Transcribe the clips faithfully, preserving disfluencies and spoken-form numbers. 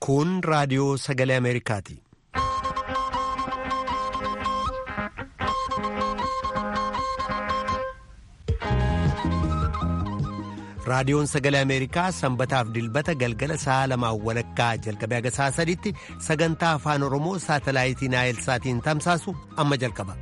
Kun raadiyoo Sagalee Ameerikaati. Raadiyoon Sagalee Ameerikaa sanbataaf dilbata galgala sa'a lamaan walakkaa jalqabee haga sa'a sadiitti sagantaa afaan Oromoo saatalaayitii Naayilsaatiin tamsaasu amma jalqaba.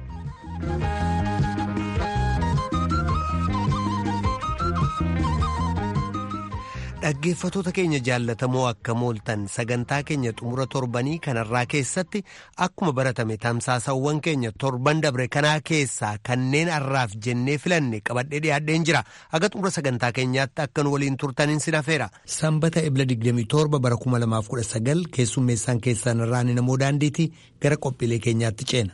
Dhaggeeffatoota keenya jaallatamoo akka mooltan sagantaa keenya xumura torbanii kanarraa keessatti akkuma baratame tamsaasawwan keenya torban dabre kanaa keessaa kanneen har'aaf jennee filanne qabadhee dhiyaadheen jira. Aga xumura sagantaa keenyaatti akka nu waliin turtaniin sin affeera. Sanbata ebla digdamii torba bara kuma lamaaf kudha sagal keessummeessaan keessan irraan namoo daandiitii gara qophiilee keenyaatti ceena.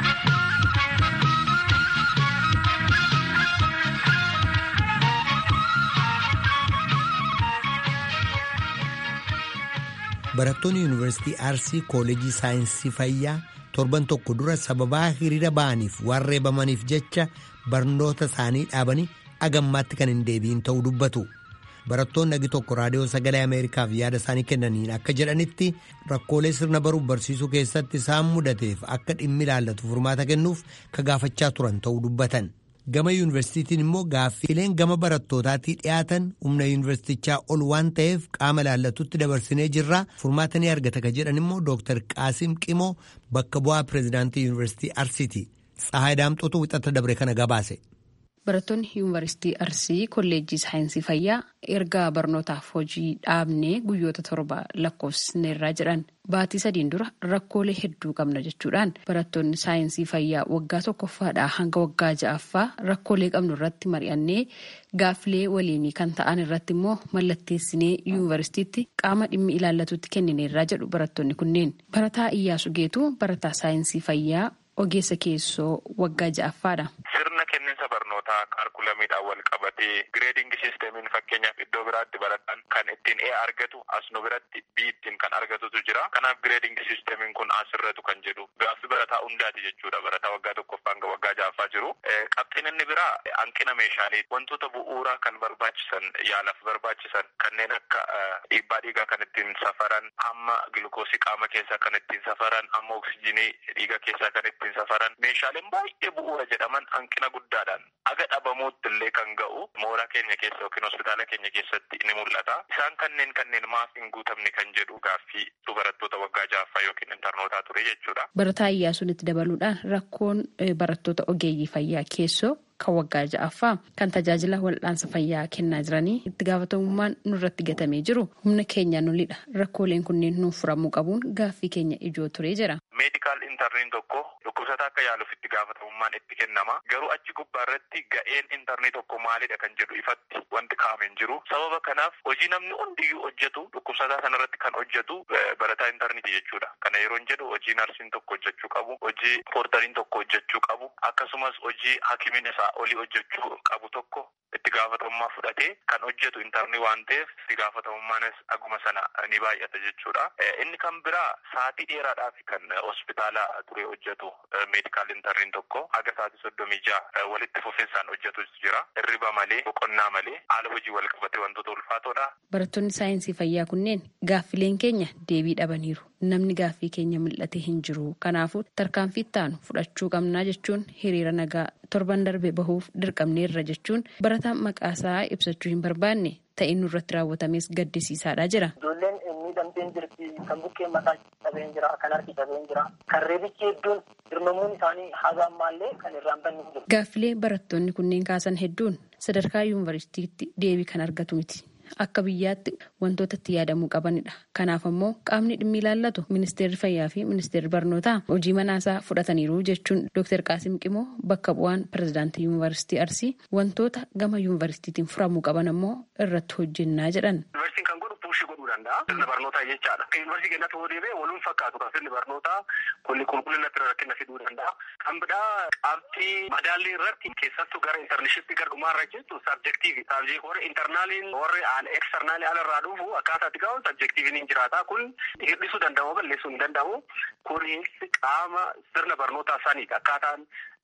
Barattoonni Yuunivarsiitii Arsii Kooleejii Saayinsii Fayyaa torban tokko dura sababaa hiriira ba'aniif waan reebamaniif jecha barnoota isaanii dhaabanii agammaatti kan hin deebiin ta'uu dubbatu. Barattoonni agi tokko raadiyoo Sagalee Ameerikaaf yaada isaanii kennaniin akka jedhanitti rakkoolee sirna baruuf barsiisuu keessatti isaan mudateef akka dhimmi ilaallatu furmaata kennuuf ka gaafachaa turan ta'uu dubbatan. Gama yuunivarsiitiin immoo gaaffiileen gama barattootaatti dhiyaatan humna yuunivarsiitichaa ol waan ta'eef qaama ilaallatutti dabarsinee jirra furmaata ni argata ka jedhan immoo Dooktar Qaasim Qimoo bakka bu'aa pireezidaantii yuunivarsiitii Arsiiti. Tsahaay Daamxootu wixata dabre kana gabaase. Barattoonni yuunivarsiitii Arsii Kolleejjii Saayinsii Fayyaa erga barnootaaf hojii dhaabnee guyyoota torba lakkoofsineerraa jedhan baatii sadiin dura rakkoolee hedduu qabna jechuudhaan barattoonni saayinsii fayyaa waggaa tokkoffaadhaa hanga waggaa ja'affaa rakkoolee qabnu irratti mari'annee gaaffilee waliinii kan ta'an irratti immoo mallatteessinee yuunivarsiitiitti qaama dhimmi ilaallatutti kennineerraa jedhu barattoonni kunneen. Barataa Iyyaasuu Geetuu barataa saayinsii fayyaa ogeessa keessoo waggaa ja'affaadha. Sirna kenniinsa barnootaa kaalkulamiidhaan wal qabatee gireedingi siistemiin fakkeenyaaf iddoo biraatti barataan kan ittiin A argatu as nu biratti B ittiin kan argatutu jira. Kanaaf gireedingi siistemiin kun asirratu kan jedhu gaaffii barataa hundaati jechuudha. Barataa waggaa tokkoffaa hanga waggaa ja'affaa jiru. Qabxiin inni biraa hanqina meeshaalee wantoota bu'uuraa kan barbaachisan yaalaaf barbaachisan kanneen akka dhiibbaa dhiigaa kan ittiin safaran hamma gilukoosii qaama keessaa kan ittiin safaran hamma oksijiinii dhiiga keessaa kan ittiin safaran meeshaaleen baay'ee bu'uura jedhaman hanqina guddaadhaan aga dhabamuutti illee kan ga'u mooraa keenya keessa yookiin hospitaala keenya keessatti ni mul'ata. Isaan kanneen kanneen maaf hin guutamne kan jedhu gaaffii barattoota waggaa ja'affaa yookiin intarnootaa ture jechuudha. Barataa Iyyaasuun itti dabaluudhaan rakkoon barattoota ogeeyyii fayyaa keessoo kan waggaa ja'affaa kan tajaajila wal'aansa fayyaa kennaa jiranii itti gaafatamummaan nurratti gatamee jiru humna keenyaan nulidha. Rakkooleen kunneen nuuf furamuu qabuun gaaffii keenya ijoo ture jira. Meedikaal intarniin tokko dhukkubsataa akka yaaluuf itti gaafatamummaan itti kennama. Garuu achi gubbaa irratti ga'een intarnii tokko maalidha kan jedhu ifatti wanti kaa'amee hin jiru. Sababa kanaaf hojii namni hundiyyuu hojjetu dhukkubsataa sana irratti kan hojjetu barataa intarniiti jechuudha. Kana yeroo hin jedhu hojii narsiin tokko hojjechuu qabu, hojii poortariin tokko hojjechuu qabu, akkasumas hojii hakimiin isaa olii hojjechuu qabu tokko itti gaafatamummaa fudhatee kan hojjetu intarnii waan ta'eef itti gaafatamummaanis aguma sana ni baay'ata jechuudha. Inni kan biraa sa'aatii dheeraadhaaf kan hospitaala ture hojjetu meedikaal intarniin tokko haga sa'aatii soddomii ja'a walitti fufinsaan hojjetus jira. Hirriba malee boqonnaa malee haala hojii wal qabatee wantoota ulfaatoodha. Barattoonni saayinsii fayyaa kunneen gaaffileen keenya deebii dhabaniiru. Namni gaaffii keenya mul'ate hin jiru. Kanaafuu tarkaanfii ittaanu fudhachuu qabnaa jechuun hiriira nagaa torban darbe bahuuf dirqamneerra jechuun barataan maqaasaa ibsachuu hin barbaanne ta'in nurratti raawwatames gaddisiisaadha jira. Ijoolleen miidhamteen jirti, kan bukkeen mataa dhabeen jira, kan harki dhabeen jira, kan reebichi hedduun dirmamuun isaanii haga ammaallee kan irraan banne jiru. Gaaffilee barattoonni kunneen kaasan hedduun sadarkaa yuunivarsiitiitti deebii kan argatu miti. Akka biyyaatti wantoota itti yaadamuu qabanidha. Kanaaf ammoo qaamni dhimmi ilaallatu ministeerri fayyaa fi ministeerri barnootaa hojii manaasaa fudhataniiru jechuun Dooktar Qaasim Qimoo bakka bu'aan pireezidaantii yuunivarsiitii Arsii wantoota gama yuunivarsiitiitiin furamuu qaban ammoo irratti hojjennaa jedhan. Yuunivarsiitiin kan godhu puushii godhuudha. Sirna barnootaa jechaadha. Akka yuunivarsiitii keenyatti hoo deebi'e waluun fakkaatu kan sirni barnootaa kun qulqullina irratti rakkina fiduu danda'a. Kan biraa qabxii madaallii irratti keessattuu gara intarneeshippii gara dhumaa irra jettu sabjektiivi. Sabjektii warri intarnaaliin warri eksternaalii alarraa dhufu akkaataa itti ga'u sabjektiiviin hin jiraata. Kun hir'isuu danda'u balleessuu hin danda'u. Kunis qaama sirna barnootaa saniidha. Akkaataan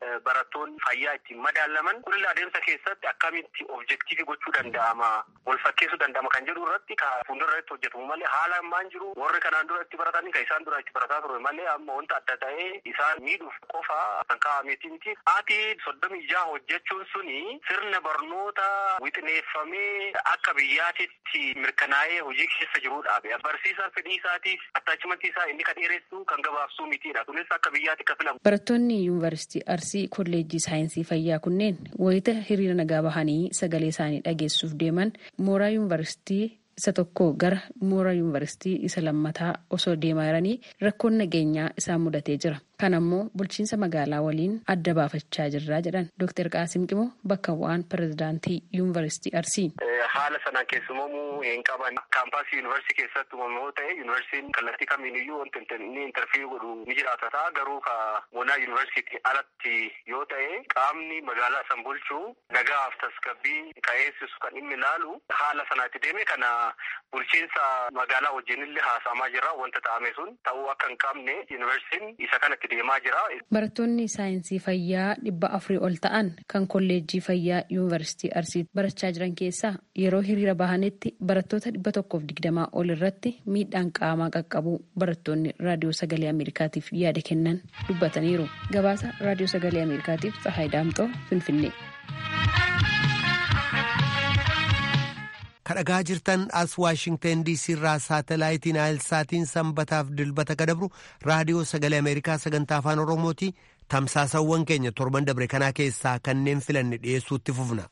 barattoonni fayyaa ittiin madaalaman kunillee adeemsa keessatti akkamitti objektiivii gochuu danda'ama wal fakkeessuu danda'ama kan jedhu irratti ka fuuldura irratti hojjetamu malee haala ammaan jiru warri kanaan dura itti baratanii kan isaan dura itti barataa ture malee amma wanta adda ta'ee isaan miidhuuf qofa kan kaa'ameeti miti. Ati soddomii jaha hojjechuun suni sirna barnoota wixineeffamee akka biyyaatitti mirkanaa'ee hojii keessa jiruudha. Barsiisaan fedhii isaatiif attaachimantii isaa inni kan dheeressu kan gabaabsuu mitiidha. Kunis akka biyyaatti akka filamu. Barattoonni yuunivarsiitii Arsii kolleejjii saayinsii fayyaa kunneen wayita hiriira nagaa bahanii sagalee isaanii dhageessuuf deeman mooraa yuunivarsiitii isa tokko gara mooraa yuunivarsiitii isa lammataa osoo deemaa jiranii rakkoon nageenyaa isaan mudatee jira. Kan ammoo bulchiinsa magaalaa waliin adda baafachaa jirraa jedhan Dooktar Qaasim Qimoo bakka bu'aan pirezidaantii yuunivarsiitii Arsii. Haala sanaan keessumamuu hin qaban kaampaasii yuunivarsiitii keessatti uumamuu ta'e yuunivarsiitiin kallattii kamiiniyyuu wanti inni intarfiyuu godhu ni jiraata ta'a garuu ka mooraa yuunivarsiitii alatti yoo ta'e qaamni magaalaa san bulchuu nagaaf tasgabbii ka'eessisu kan inni ilaalu haala sanaatti deeme kana bulchiinsa magaalaa wajjinillee haasamaa jira wanta ta'ame sun ta'uu akka hin qabne yuunivarsiitiin isa kanatti deemaa jira. Barattoonni saayinsii fayyaa dhibba afurii ol ta'an kan kolleejjii fayyaa yuunivarsiitii Arsii barachaa jiran keessaa yeroo hiriira bahanitti barattoota dhibba tokkoof digdamaa ol irratti miidhaan qaamaa qaqqabu barattoonni raadiyoo sagalee Ameerikaatiif yaada kennan dubbataniiru. Gabaasa raadiyoo sagalee Ameerikaatiif Tsahaay Daamxoo Finfinnee. Kadhagaa jirtan as Waashingtan D C irraa saatalaayitiin Aayilsaatiin sanbataaf dilbata kadabru raadiyoo sagalee Ameerikaa sagantaa afaan Oromooti. Tamsaasawwan keenya torban dabre kanaa keessaa kanneen filanne dhiyeessuutti fufna.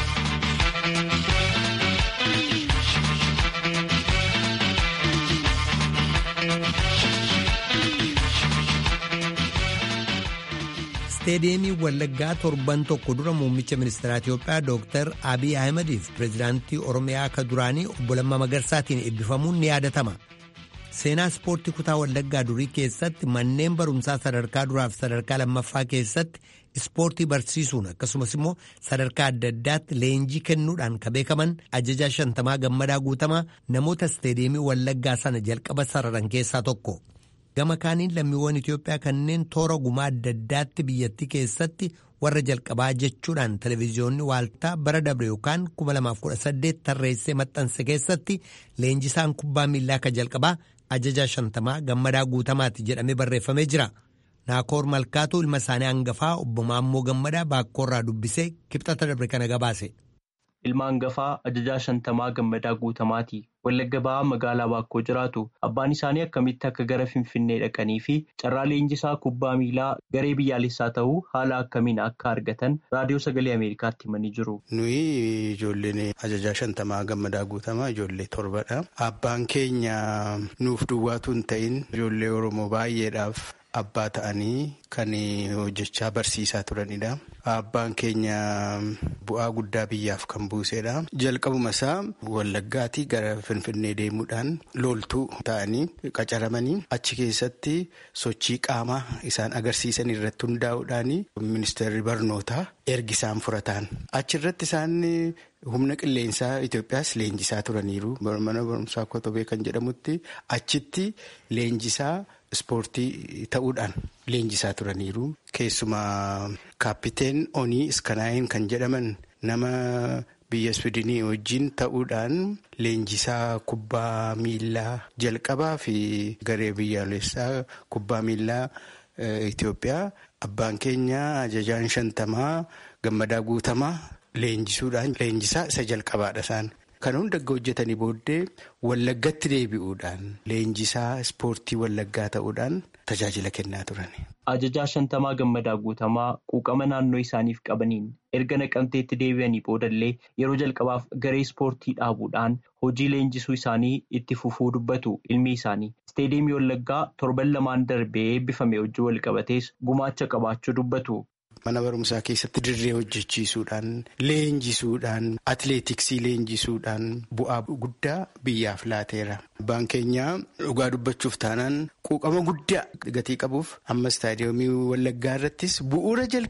Isteediyeemii Wallaggaa torban tokko dura muummicha ministeeraa Itiyoophiyaa Dooktar Abiy Ahimadiif pireezidaantii Oromiyaa akka duraanii obbo Lammaa Magarsaatiin eebbifamuun ni yaadatama. Seenaa ispoortii kutaa Wallaggaa durii keessatti manneen barumsaa sadarkaa duraaf sadarkaa lammaffaa keessatti ispoortii barsiisuun akkasumas immoo sadarkaa adda addaatti leenjii kennuudhaan kan beekaman ajajaa shantamaa Gammadaa Guutamaa namoota isteediyeemii Wallaggaa sana jalqaba sararan keessaa tokko. Gama kaaniin lammiiwwan Itiyoophiyaa kanneen toora gumaa adda addaatti biyyattii keessatti warra jalqabaa jechuudhaan televiziyoonni waaltaa bara dabre yookaan kuma lamaaf kudha saddeet tarreessee maxxanse keessatti leenjisaan kubbaa miillaa akka jalqabaa ajajaa shantamaa Gammadaa Guutamaati jedhamee barreeffamee jira. Naakoor Malkaatuu ilma isaanii hangafaa obbo Maammoo Gammadaa baakkoorraa dubbisee kibxata dabre kana gabaase. Ilma hangafaa ajajaa shantamaa Gammadaa Guutamaati. Wallagga ba'aa magaalaa Baakkoo jiraatu. Abbaan isaanii akkamitti akka gara Finfinnee dhaqanii fi carraa leenjisaa kubbaa miilaa garee biyyaalessaa ta'uu haala akkamiin akka argatan raadiyoo sagalee Ameerikaatti himanii jiru. Nuyi ijoolleen ajajaa shantamaa Gammadaa Guutamaa ijoollee torbadha. Abbaan keenya nuuf duwwaatu hin ta'in ijoollee Oromoo baay'eedhaaf abbaa ta'anii kan hojjechaa barsiisaa turanidha. Abbaan keenya bu'aa guddaa biyyaaf kan buusedha. Jalqabuma isaa Wallaggaatii gara Finfinnee deemuudhaan loltuu ta'anii qacaramanii achi keessatti sochii qaamaa isaan agarsiisan irratti hundaa'uudhaan ministeerri barnootaa ergisaan furataan. Achirratti isaan humna qilleensaa Itoophiyaas leenjisaa turaniiru. Mana barumsaa Kotobee kan jedhamutti achitti leenjisaa ispoortii ta'uudhaan leenjisaa turaniiru. Keessumaa kaappiteen Onii Iskanaayin kan jedhaman nama biyya Swidinii wajjin ta'uudhaan leenjisaa kubbaa miillaa jalqabaa fi garee biyyaalessaa kubbaa miillaa Itoophiyaa abbaan keenya ajajaan shantamaa Gammadaa Guutamaa leenjisuudhaan leenjisaa isa jalqabaadha isaan. Kan hunda hojjetanii booddee Wallaggatti deebi'uudhaan leenjisaa ispoortii Wallaggaa ta'uudhaan tajaajila kennaa turan. Ajajaa shantamaa Gammadaa Guutamaa quuqama naannoo isaaniif qabaniin erga Naqamteetti deebi'anii boodallee yeroo jalqabaaf garee ispoortii dhaabuudhaan hojii leenjisuu isaanii itti fufuu dubbatu ilmi isaanii. Isteediyeemii Wallaggaa torban lamaan darbee eebbifame hojii wal qabatees gumaacha qabaachuu dubbatu. Mana barumsaa keessatti dirree hojjechiisuudhaan, leenjisuudhaan, atileetiksii leenjisuudhaan bu'aa guddaa biyyaaf laateera. Abbaan keenya dhugaa dubbachuuf taanaan quuqama guddaa gatii qabuuf amma istaadiyoomii Wallaggaa irrattis bu'uura jalqabaa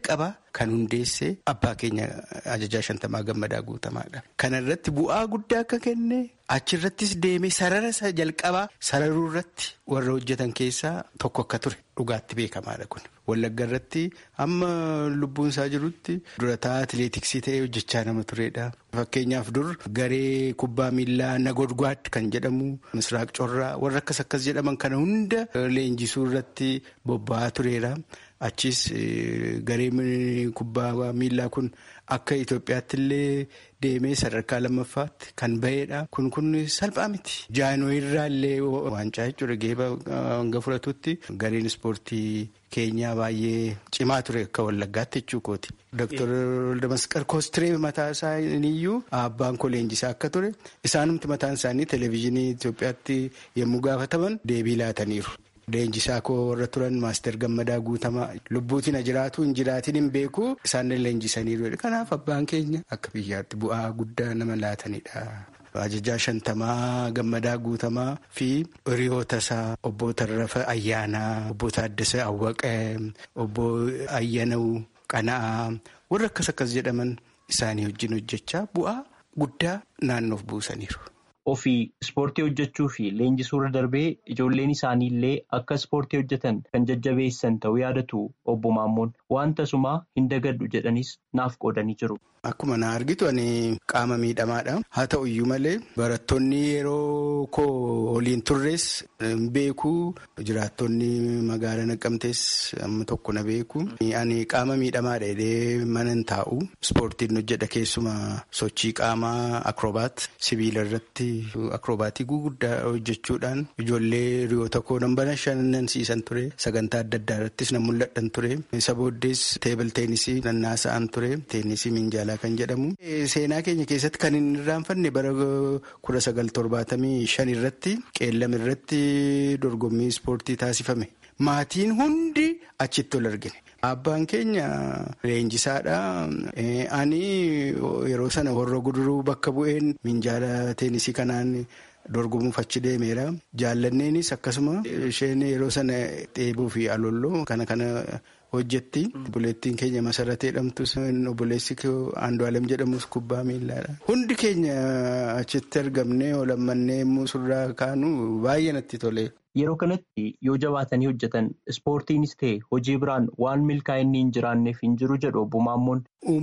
kan hundeesse abbaa keenya ajajaa shantamaa gammadaa guutamaadha. Kana irratti bu'aa guddaa akka kenne achirrattis deemee sarara isa jalqabaa sararuu irratti warra hojjetan keessaa tokko akka ture dhugaatti beekamaadha kun. Wallagga irratti amma lubbuun isaa jirutti durataa atileetiksii ta'ee hojjechaa nama turedha. Fakkeenyaaf dur garee kubbaa miillaa Nagodgwaad kan jedhamu Misraaq Corraa warra akkas akkas jedhaman kana hunda leenjisuu irratti bobba'aa tureera. Achis garee kubbaa miillaa kun akka Itoophiyaatti illee deemee sadarkaa lammaffaatti kan bahedha. Kun kun salphaa miti. Jaanoo irraa illee waancaa jechuudha geeba hanga fudhatutti gareen ispoortii keenyaa baay'ee cimaa ture akka Wallaggaatti jechuu kooti. Dooktar Damasqal Koostiree mataa isaaniiyyuu abbaan koo leenjisaa akka ture isaanumti mataan isaanii televezyiinii Itoophiyaatti yommuu gaafataman deebii laataniiru. Leenjisaa koo warra turan Maaster Gammadaa Guutamaa lubbuutiin jiraatu hin jiraatiin hin beeku isaan leenjisaniiru. Kanaaf abbaan keenya akka biyyaatti bu'aa guddaa nama laatanidha. Ajajaa shantamaa Gammadaa Guutamaa fi hiriyoota isaa obbo Tarrafa Ayyaanaa, obbo Taaddasee Awwaqee, obbo Ayyanuu Qana'aa warra akkas akkas jedhaman isaanii wajjin hojjechaa bu'aa guddaa naannoof buusaniiru. Ofii ispoortii hojjechuu fi leenjisuu irra darbee ijoolleen isaanii illee akka ispoortii hojjetan kan jajjabeessan ta'uu yaadatu obbo Maammoon wanta sumaa hin dagadhu jedhanis naaf qoodanii jiru. Akkuma na argitu ani qaama miidhamaadha. Haa ta'u iyyuu malee barattoonni yeroo koo waliin turres beeku jiraattonni magaalaa Naqqamtees amma tokko na beeku. Ani qaama miidhamaadha jedhee mana hin taa'u. Ispoortiin hojjedha keessumaa sochii qaamaa akrobaat sibiila irratti akrobaatii guguddaa hojjechuudhaan ijoollee hiriyoota koo nan bashannansiisan ture. Sagantaa adda addaa irrattis nan mul'adhan ture. Isa booddees teebil teenisii nan naasa'an ture. Teenisii minjaalaa kan jedhamu. Seenaa keenya keessatti kan hin irraanfanne bara kudha sagal torbaatamii shan irratti qeellam irratti dorgommii ispoortii taasifame. Maatiin hundi achitti ol argine. Abbaan keenya leenjisaadha. Ani yeroo sana Horroo Guduruu bakka bu'een minjaala teenisii kanaan dorgomuuf achi deemeera. Jaallanneenis akkasuma isheen yeroo sana dheebuu fi alolloo kana kana hojjetti. Obboleettiin keenya Masaratee jedhamtus obboleessi Andu'aalem jedhamus kubbaa miillaadha. Hundi keenya achitti argamnee olammannee surraa kaanu baay'ee natti tole. Yeroo kanatti yoo jabaatanii hojjetan ispoortiinis ta'e hojii biraan waan milkaa'inni hin jiraanneef hin jiru jedhu obbo Maammoon.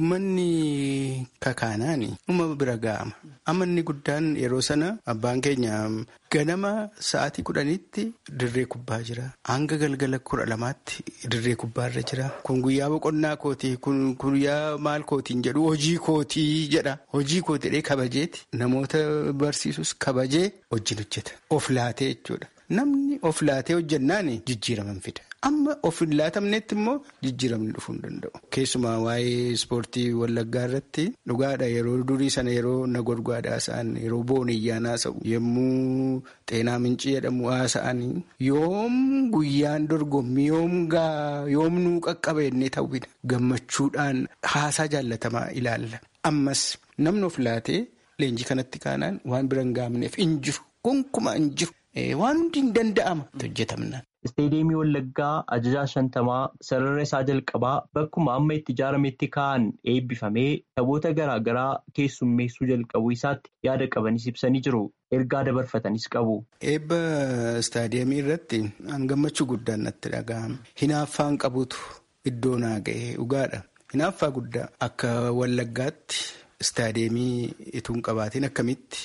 Uummanni kakaanaani uumama bira ga'ama. Amanni guddaan yeroo sana abbaan keenya ganama sa'aatii kudhanitti dirree kubbaa jira. Hanga galgala kudha lamaatti dirree kubbaarra jira. Kun guyyaa boqonnaa kootii kun guyyaa maal kootiin jedhu hojii kootii jedha. Hojii kootii kabajeeti. Namoota barsiisus kabajee wajjin hojjeta. Of laatee jechuudha. Namni of laatee hojjennaan jijjiiraman fida. Amma of hin laatamnetti immoo jijjiiramni dhufuu hin danda'u. Keessumaa waa'ee ispoortii Wallaggaa irratti dhugaadha yeroo durii sana yeroo Nagodgwaad haasa'an yeroo Booniyyaa haasa'u yommuu Xeenaa Mincii jedhamu haasa'an yoom guyyaan dorgommii yoom gaa yoom nuu qaqqaba jennee ta'uudha. Gammachuudhaan haasaa jaallatamaa ilaalla. Ammas namni of laatee leenjii kanatti kaanaan waan bira hin gaamneef hin jiru. Gonkumaa hin jiru. Waan hundi hin danda'ama hojjetamnaan. Isteediyeemii Wallaggaa ajajaa shantamaa sarara isaa jalqabaa bakkuma amma itti ijaarametti kaa'an eebbifamee taphoota garaa garaa keessummeessuu jalqabuu isaatti yaada qabanis ibsanii jiru. Ergaa dabarfatanis qabu. Eebba istaadiyeemii irratti gammachuu guddaan natti dhaga'ame. Hinaaffaan qabutu iddoo naa ga'e dhugaadha. Hinaaffaa guddaa akka Wallaggaatti. Istaadiyeemii ituun qabaatiin akkamitti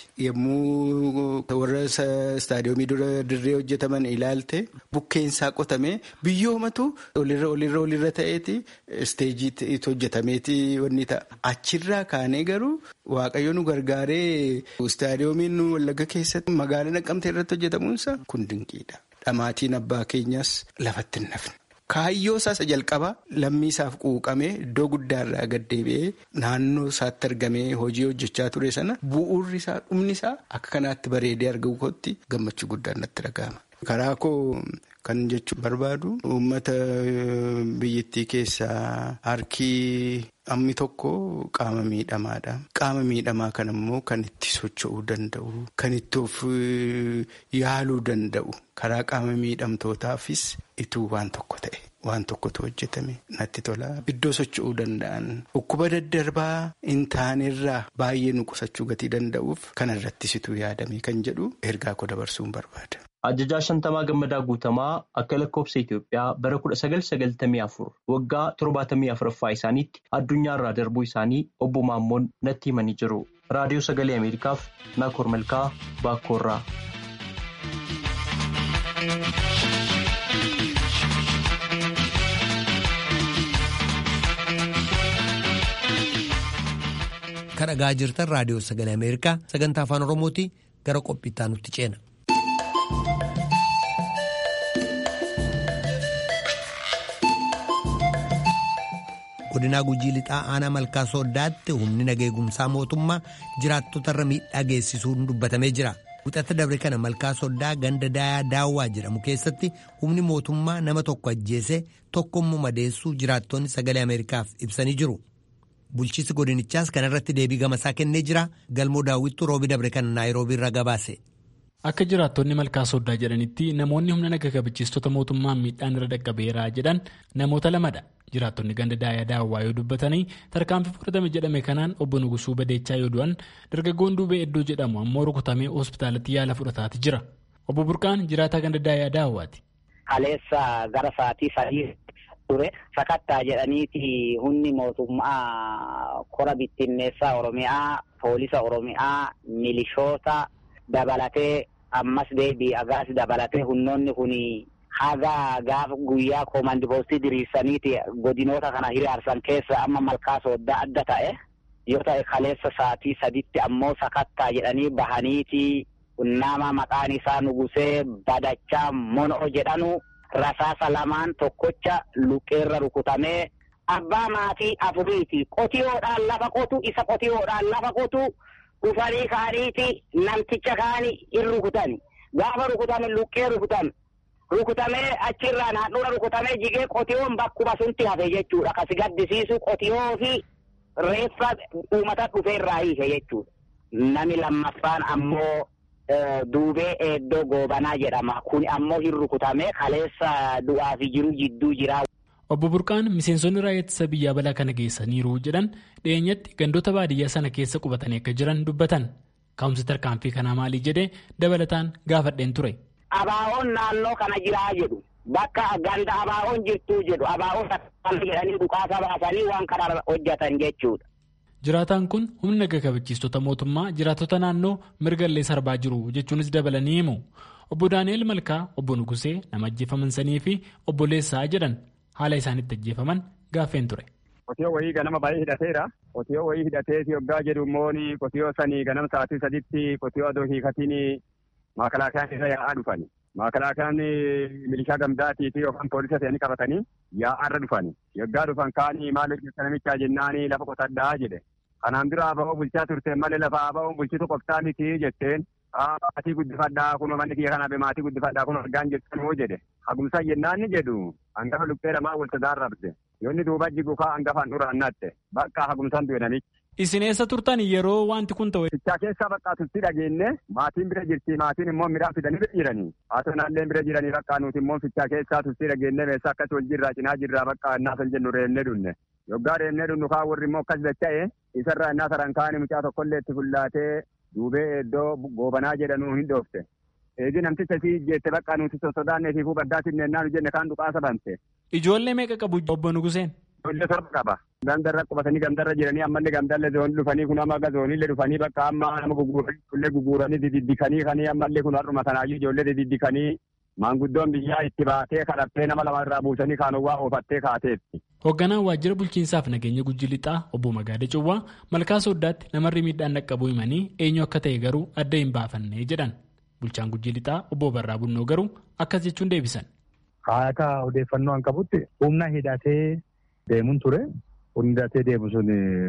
yommuu warra istaadiyeemii dura dirree hojjetaman ilaalte bukkeensaa qotamee biyyoomatu olirra olirra olirra ta'eeti isteejiitti hojjetameeti wanni ta'a. Achirraa kaanee garuu Waaqayyo nu gargaaree istaadiyeemiin nu Wallagga keessatti magaalaa Naqqamtee irratti hojjetamuunsa kun dinqiidha. Dhamaatiin abbaa keenyas lafatti hin nafne. Kaayyoo isaa jalqabaa lammii isaaf quuqamee iddoo guddaarraa gad deebi'ee naannoo isaatti argamee hojii hojjechaa ture sana bu'uurri isaa dhumni isaa akka kanaatti bareedee argamu kootti gammachuu guddaan natti dhaga'ama. Karaa koo kan jechuun barbaadu uummata biyyattii keessaa harki ammi tokko qaama miidhamaadha. Qaama miidhamaa kan immoo kan itti socho'uu danda'u, kan itti of yaaluu danda'u karaa qaama miidhamtootaafis ituu waan tokko ta'e. waan tokkotu hojjetame natti tola. Iddoo socho'uu danda'an dhukkuba daddarbaa hin taanerraa baay'ee nu qusachuu gatii danda'uuf kana irratti situu yaadame kan jedhu ergaa koo dabarsuun barbaada. Ajajaa Shantamaa Gammadaa Guutamaa akka lakkoofsa Itoophiyaa bara kudha sagal sagaltamii afur waggaa torbaatamii afuraffaa isaaniitti addunyaarraa darbuu isaanii obbo Maammoon natti himanii jiru. Raadiyoo Sagalee Ameerikaaf Naakoor Malkaa Baakkoorraa. Kan dhagaa jirtan Raadiyoo Sagalee Ameerikaa sagantaa afaan Oromooti. Gara qophiittaa nutti ceena. Godinaa Gujii Lixaa Aanaa Malkaa Sooddaatti humni nageegumsaa mootummaa jiraattotarra miidhaa geessisuun dubbatamee jira. Wixata dabre kana Malkaa Sooddaa ganda Daayaa Daawwaa jedhamu keessatti humni mootummaa nama tokko ajjeesee tokkommoo madeessuu jiraattonni Sagalee Ameerikaaf ibsanii jiru. Bulchiinsi godinichaas kanarratti deebii gamasaa kennee jira. Galmoo Daawwittuu roobi dabre kana Naayiroobii irraa gabaase. Akka jiraattonni Malkaa Sooddaa jedhanitti namoonni humna naga kabachiistota mootummaa miidhaan irra dhaqqabeeraa jedhan namoota lamadha. Jiraattonni ganda Daayaa Daawwaa yoo dubbatanii tarkaanfii fudhatame jedhame kanaan obbo Nugusuu Badeechaa yoo du'an dargaggoon Duubee Eddoo jedhamu ammoo rukutamee hospitaalatti yaala fudhataati jira. Obbo Burqaan jiraataa ganda Daayaa Daawwaati. Kaleessa gara sa'aatii sadii ture sakattaa jedhaniiti humni mootummaa kora bittinneessaa Oromiyaa, poolisa Oromiyaa, milishoota dabalatee ammas deebii agaas dabalatee humnoonni kuni haga gaafa guyyaa koomandi poostii diriirsaniiti godinoota kana hiriirsan keessa amma Malkaa Sooddaa adda ta'e yoo ta'e kaleessa sa'aatii saditti ammoo sakattaa jedhanii bahaniiti nama maqaan isaa Nugusee Badachaa Mono'o jedhanu rasaasa lamaan tokkocha luqqeerra rukutamee abbaa maatii afuriiti qotiyoodhaan lafa qotu isa qotiyoodhaan lafa qotu dhufanii kaaniiti namticha kaani in rukutani gaafa rukutame luqqee rukutan rukutamee achirraa naannoo rukutamee jigee qotiyoon bakkuma sunti hafe jechuudha. Kasi gaddisiisu qotiyoo fi reeffa uummata dhufee irraa hiike jechuudha. Nami lammaffaan ammoo Duubee Eddoo Goobanaa jedhama. Kun ammoo hin rukutamee kaleessa du'aa fi jiru jidduu jira. Obbo Burqaan miseensonni raayyaa ittisa biyyaa balaa kana geessaniiru jedhan dhiyeenyatti gandoota baadiyyaa sana keessa qubatanii akka jiran dubbatan. Ka'umsi tarkaanfii kanaa maalii jedhee dabalataan gaafadheen ture. Abaa'oon naannoo kana jiraa jedhu bakka ganda abaa'oon jirtuu jedhu abaa'oon takkaan jedhanii dhukaasa baasanii waan kana hojjetan jechuudha. Jiraataan kun humna naga kabachiistota mootummaa jiraattota naannoo mirgallee sarbaa jiru jechuunis dabalanii himu. Obbo Daani'el Malkaa, Obbo Nugusee nama ajjeefaman sanii fi obboleessaa jedhan haala isaanitti ajjeefaman gaaffeen ture. Qotiyoo wayii ganama baay'ee hidhateera. Qotiyoo wayii hidhateeti yoggaa jedhu immoo qotiyoo sanii ganama sa'aatii saditti qotiyoo adoo hiikatiin Maakalaakaan irra yaa'aa dhufani. Maakalaakaan milishaa gamdaatii fi yookaan poolisa ta'anii qabatanii yaa'aarra dhufani. Yoggaa dhufan kaanii maal hojjeta namichaa jennaanii lafa qotadhaa jedhe. Kanaan bira aba'oo bulchaa turteen malee lafa aba'oon bulchitu qoftaa miti jetteen maatii guddifadhaa kun manni kiyya kanaa maatii guddifadhaa kun argaan jettanuu jedhe. Hagumsaa jennaan ni jedhu hangafa luqqee lamaa wal tasaarrabde. Yoonni duuba jigu kaa hangafaan dhuraannatte bakka hagumsaan du'e namichi. Isin eessa turtan yeroo wanti kun ta'e? Fichaa keessaa bakka tutti dhageenye maatiin bira jirti maatiin immoo midhaan fidanii bira jiranii haata'u naallee bira jiranii bakka nuti immoo fichaa keessaa tutti dhageenye meeshaa akkas wal jirraa cinaa jirraa bakka annaasan jennu reennee dunne yoggaa reennee dunnu kaa warri immoo akkas dacha'e isarraa innaa saran kaanii mucaa tokkollee itti fullaatee Duubee Eddoo Goobanaa jedhanuu hin dhoofte. Eegi namticha sii jeette bakka nuti sosodaannee fi baddaa sinnee naanu jenne kaan dhukaasa bante. Ijoollee meeqa qabu Obbo Nuguseen? Ijoollee torba qaba. Gandarra qubatanii gandarra jiranii ammallee gandarra zoonii dhufanii kun amma zooniillee dhufanii bakka amma nama guguranii guguranii dididdikanii kanii ammallee kun har'uma kanaayyuu ijoollee dididdikanii maanguddoon biyyaa itti baatee kadhattee nama lama irraa buusanii kaanowwaa oofattee kaateetti. Hoogganaan waajjira bulchiinsaaf nageenya Gujii Lixaa Obbo Magaada Cawwaa Malkaa Sooddaatti namarri miidhaan dhaqqabuu himanii eenyu akka ta'e garuu adda hin baafanne jedhan. Bulchaan Gujii Lixaa Obbo Barraa Bunnoo garuu akkas jechuun deebisan. Akka odeeffannoo an qabutti humna hidhatee deemuun ture. Humni hidhatee deemu sun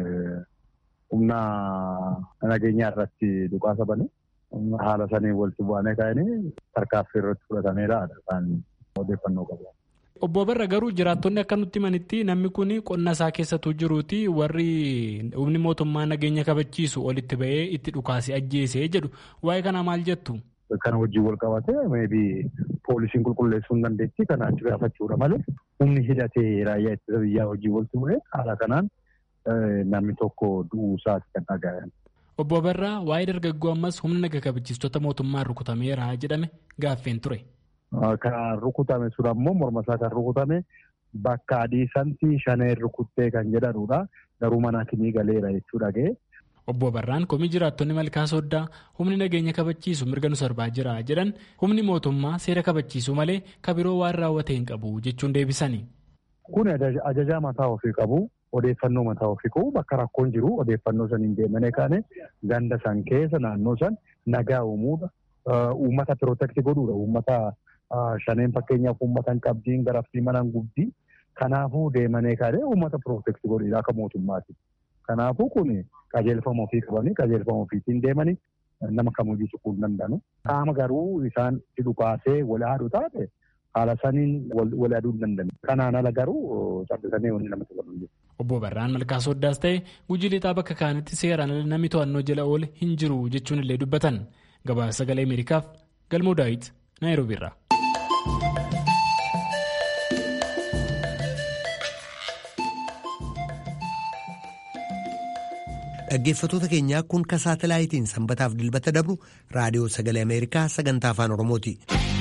humna nageenyaa irratti dhukaasa bane. Haala saniin walitti bu'anii ka'anii tarkaanfii irratti fudhatameera kan odeeffannoo qabu. Obbo Barra garuu jiraattonni akka nutti himanitti namni kun qonna isaa keessattuu jiruuti warri humni mootummaa nageenya kabachiisu olitti ba'ee itti dhukaase ajjeesee jedhu waa'ee kanaa maal jettu? kana wajjin wal qabatee maybe poolisiin qulqulleessuu hin dandeetti kana achi gaafachuudha malee humni hidhatee raayyaa ittisa biyyaa wajjin wal tumee haala kanaan namni tokko du'uu isaati kan dhagaa'an. Obbo Abarraa waa'ee dargaggoo ammas humna naga kabachiistota mootummaan rukutameera jedhame gaaffeen ture. Kan rukutame sun ammoo morma isaa kan rukutame bakka adii santi shaneen rukuttee kan jedhanudha. Garuu mana kinii galeera jechuudha ga'e. Obbo Abarraan komii jiraattonni malkaa sooddaa humni nageenya kabachiisu mirga nu sarbaa jira jedhan humni mootummaa seera kabachiisu malee kabiroo waan raawwate hin qabu jechuun deebisani. Kun ajajaa mataa ofii qabu. Odeeffannoo mataa ofii qabu bakka rakkoon jiru odeeffannoo san hin deemane kaane ganda san keessa naannoo san nagaa uumuudha. Uummata pirootekti godhuudha. Uummata shaneen fakkeenyaaf uummata hin qabdiin garaftii mana hin gubdii. Kanaafuu deemane kaane uummata pirootekti godhuudha akka mootummaati. Kanaafuu kun qajeelfama ofii qabanii qajeelfama ofiitiin deemanii nama kamuyyuu tuquu hin danda'anu. Qaama garuu isaan dhukaasee wal haadhu taate haala saniin wal aduu hin danda'an. Kanaan ala garuu saffisanii wanni namatti tolu. Obbo Abarraan malkaa sooddaas ta'e gujii lixaa bakka kaanitti seeraan ala namni to'annoo jala oole hin jiru jechuun illee dubbatan. Gabaasa sagalee Ameerikaaf Galmoo Daawit Naayiroobii irraa. Dhaggeeffattoota keenyaa kun ka saatalaayitiin sanbataaf dilbata dabru raadiyoo sagalee Ameerikaa sagantaa afaan Oromooti.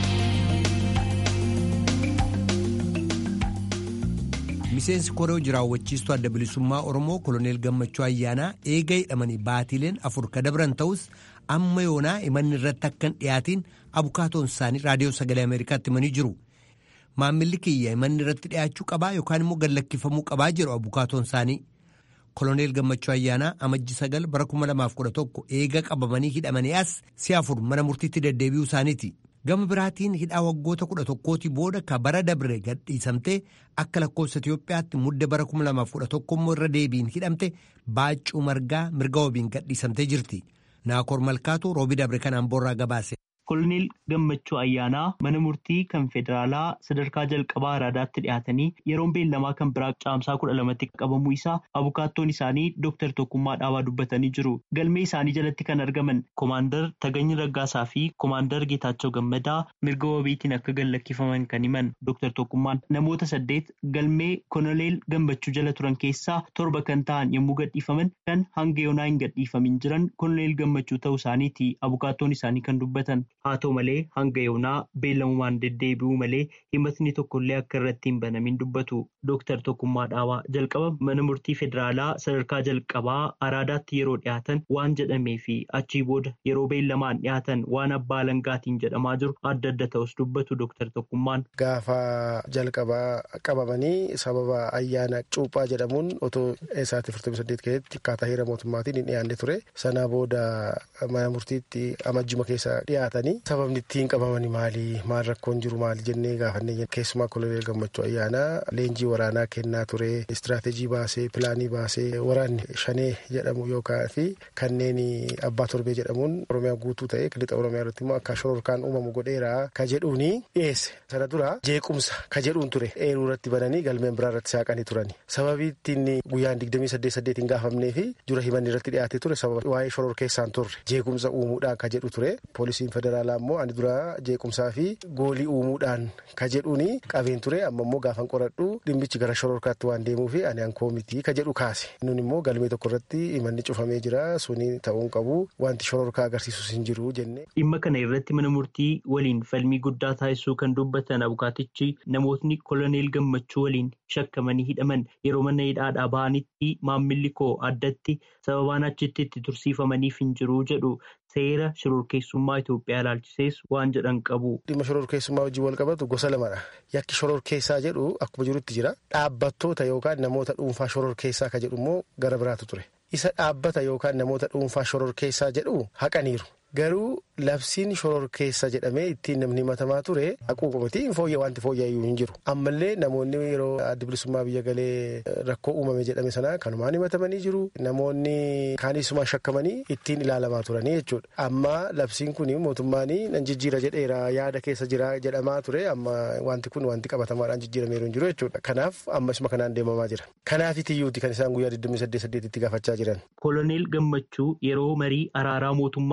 Miseensi koree hojii raawwachiistuu adda bilisummaa Oromoo Koloneel Gammachuu Ayyaanaa eega hidhamanii baatiileen afur ka dabran ta'us amma yoonaa himanni irratti akka hin dhiyaatiin abukaatoon isaanii raadiyoo sagalee Ameerikaatti himanii jiru. Maammilli kiyya himanni irratti dhiyaachuu qabaa yookaan immoo gallakkifamuu qabaa jedhu abukaatoon isaanii. Koloneel Gammachuu Ayyaanaa amajji sagal bara kuma lamaaf kudha tokko eega qabamanii hidhamanii as si'a afur mana murtiitti deddeebi'uu isaaniiti. Gama biraatiin hidhaa waggoota kudha tokkooti booda ka bara dabre gadhiisamtee akka lakkoofsa Itiyoophiyaatti mudde bara kuma lamaaf kudha tokko immoo irra deebiin hidhamte Baaccuu Margaa mirga wabiin gadhiisamtee jirti. Naakoor Malkaatu roobii dabre kanaan boorraa gabaase. Koloneel Gammachuu Ayyaanaa mana murtii kan federaalaa sadarkaa jalqabaa araadaatti dhiyaatanii yeroon beellamaa kan biraa caamsaa kudha lamatti qabamuu isaa abukaattoon isaanii Dooktar Tokkummaa Dhaabaa dubbatanii jiru. Galmee isaanii jalatti kan argaman Komaandar Taganyi Raggaasaa fi Komaandar Geetaachoo Gammadaa mirga wabiitiin akka gallakkifaman kan himan Dooktar Tokkummaan namoota saddeet galmee Koloneel Gammachuu jala turan keessaa torba kan ta'an yommuu gadhiifaman kan hanga yoonaa hin gadhiifamin jiran Koloneel Gammachuu ta'uu isaaniiti abukaattoon isaanii kan dubbatan. Haa ta'u malee hanga yoonaa beellamumaan deddeebi'uu malee himatni tokkollee akka irratti hin banamin dubbatu. Dooktar Tokkummaa Dhaabaa jalqaba mana murtii federaalaa sadarkaa jalqabaa araadaatti yeroo dhiyaatan waan jedhamee fi achii booda yeroo beellamaan dhiyaatan waan abbaa alangaatiin jedhamaa jiru adda adda ta'us dubbatu Dooktar Tokkummaan. Gaafa jalqabaa qabamanii sababa ayyaana cuuphaa jedhamuun otoo eessaatti afurtamii saddeet keessatti akkaataa heera mootummaatiin hin dhiyaanne ture. Sanaa booda mana murtiitti amajjuma keessa dhiyaatanii. Sababni ittiin qabamanii maali? Maal rakkoon jiru maali jennee gaafannee keessumaa Koloneel Gammachuu Ayyaanaa leenjii waraanaa kennaa ture. Istiraatejii baasee pilaanii baasee waraanni shanee jedhamu yookaan fi kanneen abbaa torbee jedhamuun Oromiyaa guutuu ta'e lixa Oromiyaa irratti immoo akka shororkaan uumamu godheera ka jedhuuni dhiyeesse. Sana dura jeequmsa ka jedhuun ture. Eeruu irratti bananii galmeen biraa irratti saaqanii turani. Sababii ittiin guyyaan digdamii saddeet saddeetiin gaafamnee fi dura himanni irratti dhiyaatee ture sababa waa'ee shoror keessaan turre jeequmsa uumuudhaan ka jedhu ture. Poolisiin federaalaa immoo ani dura jeequmsaa fi goolii uumuudhaan ka jedhuuni qabeen ture amma immoo gaafan qoradhu dhimmichi gara shororkaatti waan deemuu fi ani ankoo miti ka jedhu kaase. Nun immoo galmee tokko irratti himanni cufamee jira suni ta'uun qabu wanti shororkaa agarsiisus hin jiru jenne. Dhimma kana irratti mana murtii waliin falmii guddaa taasisuu kan dubbatan abukaatichi namootni Koloneel Gammachuu waliin shakkamanii hidhaman yeroo mana hidhaadhaa bahanitti maammilli koo addatti sababaan achitti itti tursiifamaniif hin jiru jedhu. Seera shororkeessummaa Itoophiyaa ilaalchisees waan jedhan qabu. Dhimma shororkeessummaa wajjin wal qabatu gosa lamadha. Yakki shororkeessaa jedhu akkuma jirutti jira. Dhaabbattoota yookaan namoota dhuunfaa shororkeessaa ka jedhu immoo gara biraatu ture. Isa dhaabbata yookaan namoota dhuunfaa shororkeessaa jedhu haqaniiru. Garuu labsiin shororkeessa jedhamee ittiin namni himatamaa ture haquuqumati hin fooyyee wanti fooyyaayyuu hin jiru. Ammallee namoonni yeroo adda bilisummaa biyya galee rakkoo uumame jedhame sana kanumaan himatamanii jiru. Namoonni kaanisumaan shakkamanii ittiin ilaalamaa turanii jechuudha. Amma labsiin kun mootummaan nan jijjiira jedheera yaada keessa jira jedhamaa ture. Amma wanti kun wanti qabatamaadhaan jijjiirameeru hin jiru jechuudha. Kanaaf ammasuma kanaan deemamaa jira. Kanaaf itiyyuuti kan isaan guyyaa digdamii saddeet saddeetitti gaafachaa jiran. Koloneel Gammachuu yeroo marii araaraa mootummaa fi adda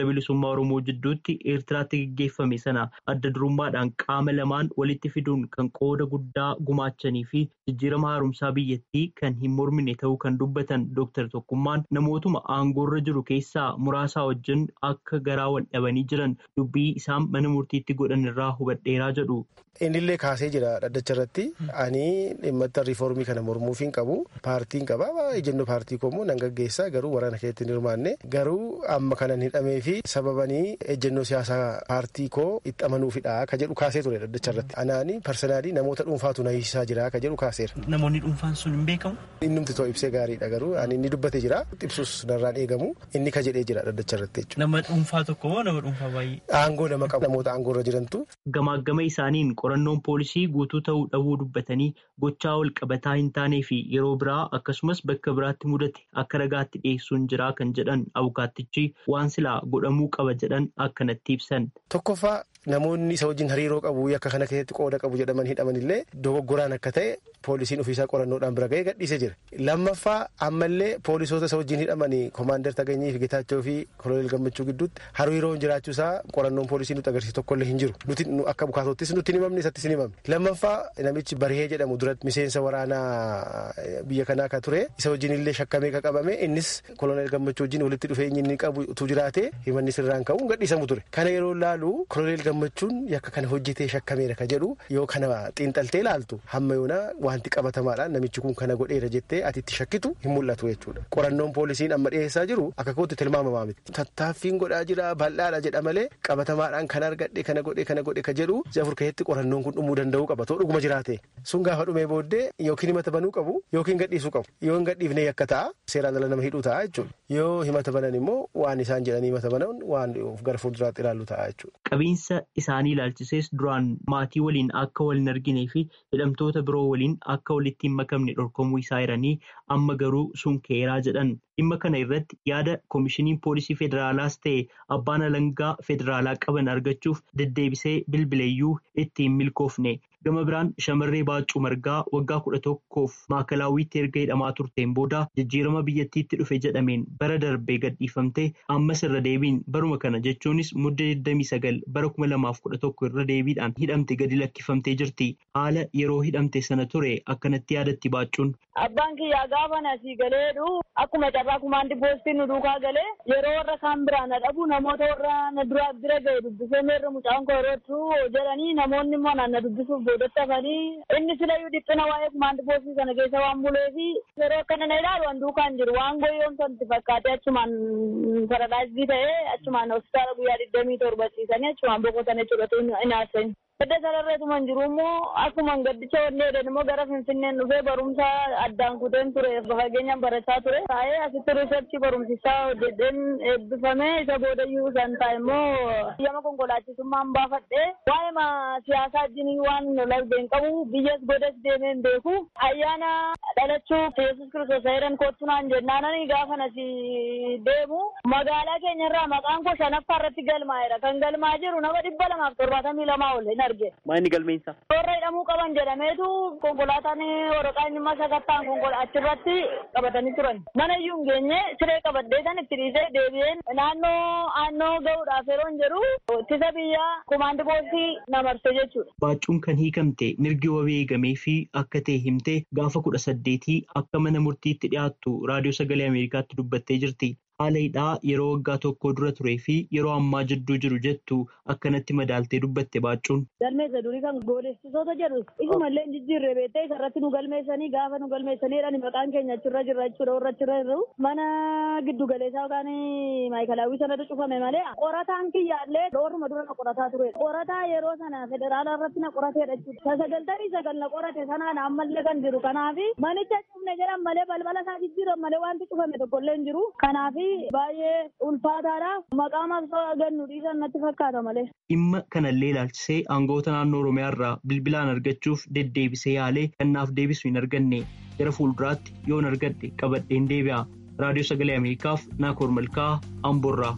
adda bilisummaa Oromoo jidduutti Eertiraatti gaggeeffame sana adda durummaadhaan qaama lamaan walitti fiduun kan qooda guddaa gumaachanii fi jijjiirama haaromsaa biyyattii kan hin mormine ta'uu kan dubbatan Dooktar Tokkummaan namootuma aangoorra jiru keessaa muraasaa wajjin akka garaa wal dhabanii jiran dubbii isaan mana murtiitti godhan irraa hubadheeraa jedhu. Innillee kaasee jira dhaddacha irratti ani dhimma riifoormii kana mormuuf hin qabu paartiin qaba ejennoo paartii koommoo nan gaggeessaa garuu waraana keessatti hin hirmaanne garuu amma kanan hidhamee fi sababanii ejennoo siyaasaa paartii koo itti amanuufidha ka jedhu kaasee ture dhaddacha irratti anaani parsanaalii namoota dhuunfaatu na hiisisaa jira ka jedhu kaaseera. Namoonni dhuunfaan sun hin beekamu? Innumti too ibsee gaariidha garuu ani inni dubbatee jira ibsus narraan eegamu inni ka jedhee jira dhaddacha irratti jechuudha. Nama dhuunfaa tokko moo nama dhuunfaa baay'ee? Aangoo nama qabu namoota aangoorra jirantu. Gamaagama isaaniin qorannoon poolisii guutuu ta'uu dhabuu dubbatanii gochaa wal qabataa hin taanee fi yeroo biraa akkasumas bakka biraatti mudate akka ragaatti dhiyeessuun jiraa kan jedhan abukaattichi waan silaa godhamuu qaba jedhan akkanatti ibsan. Tokkoffaa namoonni isa wajjin hariiroo qabu akka kana keessatti qooda qabu jedhaman hidhaman illee dogoggoraan akka ta'e poolisiin ofiisaa qorannoodhaan bira ga'ee gadhiisee jira. Lammaffaa ammallee poolisoota isa wajjin hidhamanii Komaander Taganyii fi Getaachoo fi Koloneel Gammachuu gidduutti hariiroon jiraachuusaa qorannoon poolisii nutti agarsiisu tokkollee hin jiru. Nuti akka abukaatottis nutti hin himamne isattis hin himamne. Lammaffaa namichi Barihee jedhamu duratti miseensa waraanaa biyya kanaa ka ture isa wajjin illee shakkamee ka qabame innis Koloneel Gammachuu wajjin walitti dhufeenyi inni qabu utuu jiraate himanni sirraan ka'uun gadhiisamu ture. Kana yeroo laalu Koloneel Gammachuun yakka kana hojjetee shakkameera ka jedhu yoo kana xiinxaltee laaltu hamma yoona wanti qabatamaadhaan namichi kun kana godheera jettee ati itti shakkitu hin mul'atu jechuudha. Qorannoon poolisiin amma dhiyeessaa jiru akka kootti tilmaamamaa miti. Tattaaffiin godhaa jira bal'aadha jedha malee qabatamaadhaan kan argadhe kana godhe kana godhe ka jedhu afur keessatti qorannoon kun dhumuu danda'uu qaba too dhuguma jiraate. Sun gaafa dhumee booddee yookiin himata banuu qabu yookiin gadhiisuu qabu. Yoo hin gadhiifne yakka ta'a seeraan ala nama hidhuu ta'a jechuudha. Yoo himata banan immoo waan isaan jedhanii himata banan waan gara fuulduraatti ilaallu ta'a jechuudha. Qabiinsa isaanii ilaalchisees duraan maatii waliin akka wal hin arginee fi hidhamtoota biroo waliin akka walitti hin makamne dhorkamuu isaa jiranii amma garuu sun keeraa jedhan. Dhimma kana irratti yaada koomishiniin poolisii federaalaas ta'e abbaan alangaa federaalaa qaban argachuuf deddeebisee bilbileeyyuu itti hin milkoofne. Gama biraan shamarree Baaccuu Margaa waggaa kudha tokkoof maakalaawwiitti erga hidhamaa turteen booda jijjiirama biyyattiitti dhufe jedhameen bara darbee gadhiifamte ammas irra deebiin baruma kana jechuunis muddee digdamii sagal bara kuma lamaaf kudha tokko irra deebiidhaan hidhamte gadi lakkifamtee jirti. Haala yeroo hidhamte sana ture akkanatti yaadatti Baaccuun. Abbaan kiyyaa gaafa nasii galeedhu akkuma carraa kumaandi poostiin nu duukaa galee yeroo warra kaan biraa na dhabu namoota warra na duraa bira ga'e dubbisee meerra mucaan koo yerootu jedhanii namoonni immoo na dubbisuuf boodatti hafanii inni silayyuu dhiphina waa'ee kumaandi poostii sana keessa waan bulee fi yeroo akkana na ilaalu waan duukaan jiru waan goyyoon santi fakkaatee achumaan paradaasii ta'ee achumaan hospitaala guyyaa digdamii torba ciisanii achumaan boqotan jechuudha hin haasa'in. Gadda sararreetuma hin jiru immoo akkuma gaddicha wanni jedhan immoo gara Finfinneen dhufee barumsa addaan kuteen ture fageenyaan barachaa ture. Taa'ee asitti riisarchii barumsisaa hojjeteen eebbifamee isa boodayyuu isaan taa'e immoo yama konkolaachisummaan baafadhee waa'ee siyaasaa wajjin waan lalbeen qabu biyyas godas deemeen beeku ayyaana dhalachuu Yesuus Kiristoos heeran kottunaan jennaananii gaafa nasi deemu magaalaa keenyarraa maqaan koo shanaffaa irratti galmaa'eera. Kan galmaa jiru nama dhibba lamaaf torbaatamii lamaa ol hin arge. Maanni galmeensa? Warra hidhamuu qaban jedhameetu konkolaataan waraqaa inni masa kattaan achirratti qabatanii turan. Mana iyyuu hin geenye siree qabadhee san itti dhiisee deebi'een naannoo aannoo ga'uudhaaf yeroo hin jedhu ittisa biyyaa kumaandi poostii na marse jechuudha. Baaccuun kan hiikamte mirgi wabii eegamee fi akka ta'e himtee gaafa kudha saddeetii akka mana murtiitti dhiyaattu raadiyoo sagalee Ameerikaatti dubbattee jirti. Haala hidhaa yeroo waggaa tokko dura turee fi yeroo ammaa jidduu jiru jettu akkanatti madaaltee dubbatte Baaccuun. Galmeessa durii kan goodessisoota jedhu isumallee jijjiirree beektee isarratti nu galmeessanii gaafa nu galmeessaniidhaan maqaan keenya achirra jirra jechuudha warra achirra jiru mana giddu galeessaa yookaan maayikalaawwii sanatu cufame malee qorataan kiyyaallee warruma dura na qorataa ture. Qorataa yeroo sana federaala irratti na qorateedha jechuudha. Sagaltarii sagal na qorate sanaan ammallee kan jiru kanaafi manicha cufne jedhan malee balbala isaa jijjiiran malee wanti cufame tokkollee hin jiru. Kanaafi baay'ee ulfaataadha. Maqaa maqsoo gannu dhiisan natti fakkaata malee. Dhimma kanallee ilaalchisee aangoota naannoo Oromiyaa irraa bilbilaan argachuuf deddeebisee yaalee kannaaf deebisu hin arganne. Gara fuulduraatti yoon argadhe qabadheen deebi'a. Raadiyoo Sagalee Ameerikaaf Naakoor Malkaa Amboorraa.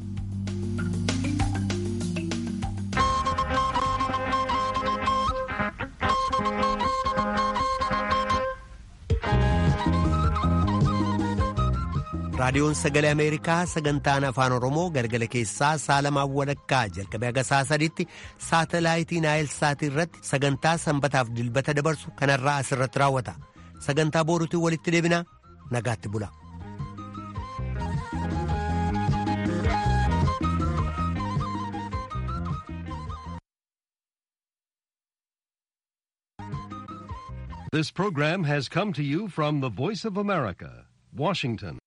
raadiyoon sagalee ameerikaa sagantaan afaan oromoo galgala keessaa saalamaa walakkaa jalqabee haga saa sadiitti saatalaayitii naayil saatii irratti sagantaa sanbataaf dilbata dabarsu kanarraa asirratti raawwata sagantaa booruutiin walitti deebinaa nagaatti bula. This program has come to you from the Voice of America, Washington.